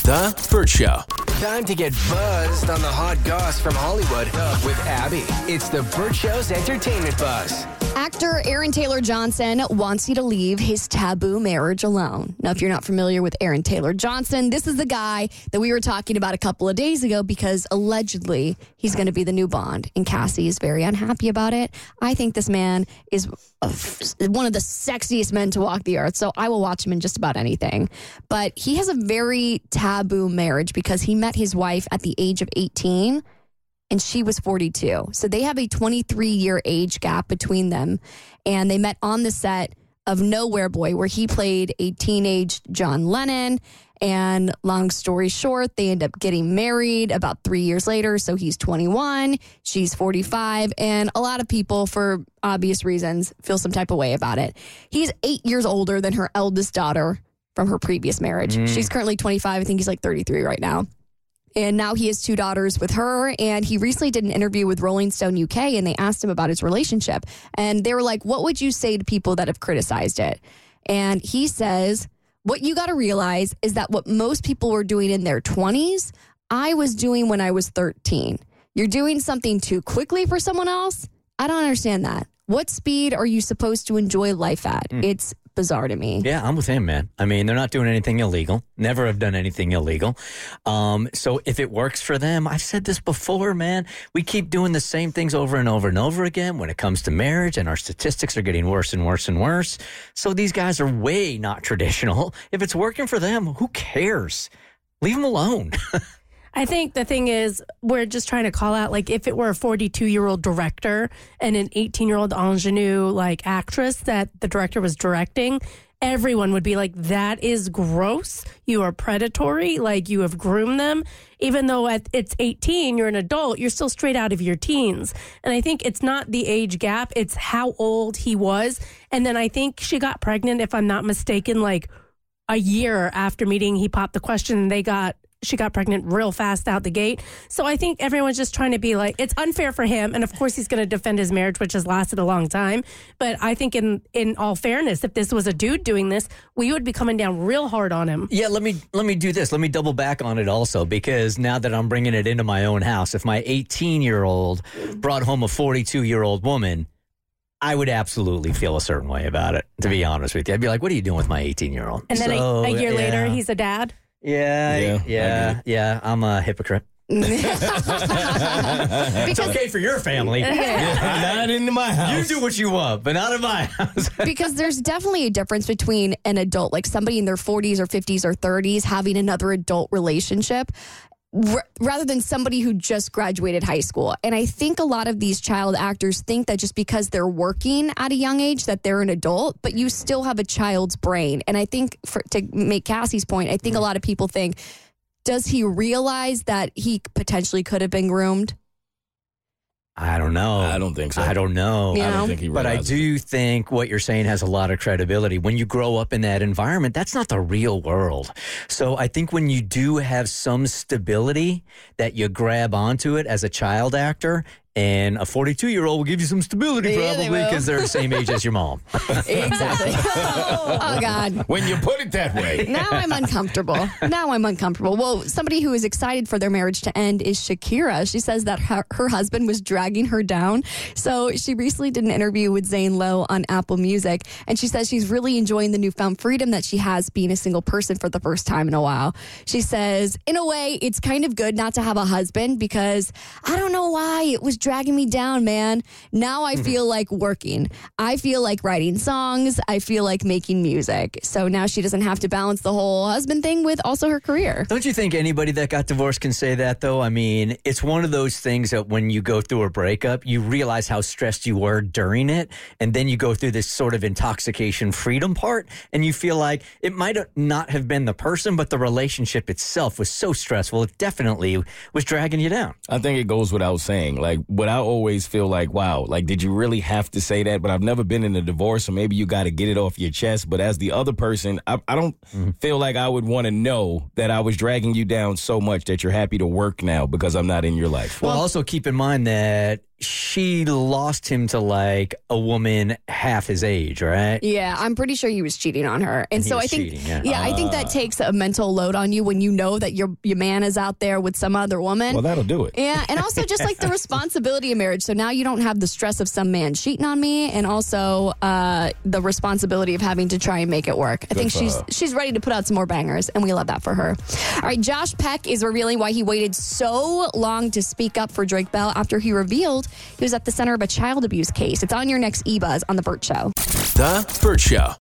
The Burt Show. Time to get buzzed on the hot goss from Hollywood with Abby. It's The Burt Show's Entertainment Buzz. Actor Aaron Taylor Johnson wants you to leave his taboo marriage alone. Now, if you're not familiar with Aaron Taylor Johnson, this is the guy that we were talking about a couple of days ago because allegedly he's going to be the new Bond, and Cassie is very unhappy about it. I think this man is one of the sexiest men to walk the earth, so I will watch him in just about anything. But he has a very taboo marriage because he met his wife at the age of 18. And she was 42. So they have a 23-year age gap between them. And they met on the set of Nowhere Boy, where he played a teenage John Lennon. And long story short, they end up getting married about 3 years later. So he's 21, she's 45. And a lot of people, for obvious reasons, feel some type of way about it. He's 8 years older than her eldest daughter from her previous marriage. She's currently 25. I think he's like 33 right now. And now he has two daughters with her. And he recently did an interview with Rolling Stone UK, and they asked him about his relationship. And they were like, what would you say to people that have criticized it? And he says, what you got to realize is that what most people were doing in their 20s, I was doing when I was 13. You're doing something too quickly for someone else? I don't understand that. What speed are you supposed to enjoy life at? It's bizarre to me. Yeah, I'm with him, man. I mean, they're not doing anything illegal. Never have done anything illegal. So if it works for them, I've said this before, man. We keep doing the same things over and over and over again when it comes to marriage, and our statistics are getting worse and worse and worse. So these guys are way not traditional. If it's working for them, who cares? Leave them alone. I think the thing is, we're just trying to call out, like, if it were a 42-year-old director and an 18-year-old ingenue, like, actress that the director was directing, everyone would be like, that is gross. You are predatory. Like, you have groomed them. Even though it's 18, you're an adult, you're still straight out of your teens. And I think it's not the age gap. It's how old he was. And then I think she got pregnant, if I'm not mistaken, like a year after meeting. He popped the question and she got pregnant real fast out the gate. So I think everyone's just trying to be like, it's unfair for him. And of course, he's going to defend his marriage, which has lasted a long time. But I think in all fairness, if this was a dude doing this, we would be coming down real hard on him. Yeah, let me do this. Let me double back on it also, because now that I'm bringing it into my own house, if my 18-year-old brought home a 42-year-old woman, I would absolutely feel a certain way about it, to be honest with you. I'd be like, what are you doing with my 18-year-old? And then a year later, he's a dad? Yeah. I'm a hypocrite. It's okay for your family. Not into my house. You do what you want, but not in my house. Because there's definitely a difference between an adult, like somebody in their 40s or 50s or 30s, having another adult relationship, rather than somebody who just graduated high school. And I think a lot of these child actors think that just because they're working at a young age that they're an adult, but you still have a child's brain. And I think, to make Cassie's point, I think a lot of people think, does he realize that he potentially could have been groomed? I don't know. I don't think so. I don't know. You know? I don't think he But I realizes do think what you're saying has a lot of credibility. When you grow up in that environment, that's not the real world. So I think when you do have some stability, that you grab onto it as a child actor, and a 42-year-old will give you some stability, Yeah, probably, because they're the same age as your mom. Exactly. Oh, God. when you put it that way. Now I'm uncomfortable. Well, somebody who is excited for their marriage to end is Shakira. She says that her husband was dragging her down. So she recently did an interview with Zane Lowe on Apple Music, and she says she's really enjoying the newfound freedom that she has being a single person for the first time in a while. She says, in a way, it's kind of good not to have a husband because I don't know why it was dragging me down, man. Now I feel like working. I feel like writing songs. I feel like making music. So now she doesn't have to balance the whole husband thing with also her career. Don't you think anybody that got divorced can say that, though? I mean, it's one of those things that when you go through a breakup, you realize how stressed you were during it, and then you go through this sort of intoxication freedom part, and you feel like it might not have been the person, but the relationship itself was so stressful, it definitely was dragging you down. I think it goes without saying. Like, what I always feel like, wow, like, did you really have to say that? But I've never been in a divorce, so maybe you got to get it off your chest. But as the other person, I don't feel like I would want to know that I was dragging you down so much that you're happy to work now because I'm not in your life. Well, also keep in mind that she lost him to like a woman half his age, right? Yeah, I'm pretty sure he was cheating on her. And He so was I think cheating, yeah. I think that takes a mental load on you when you know that your man is out there with some other woman. Well, that'll do it. Yeah, and also just like the responsibility of marriage. So now you don't have the stress of some man cheating on me, and also the responsibility of having to try and make it work. I think she's ready to put out some more bangers, and we love that for her. All right, Josh Peck is revealing why he waited so long to speak up for Drake Bell after he revealed he was at the center of a child abuse case. It's on your next eBuzz on The Burt Show. The Burt Show.